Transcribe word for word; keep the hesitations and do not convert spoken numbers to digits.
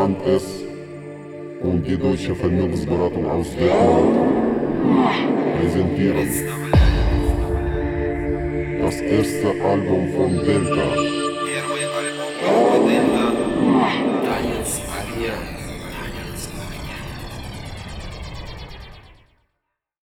Land S und die deutsche Vermögensberatung aus Detmold präsentieren das erste Album von Delta. Первое альбом группы Delta «Танец огня».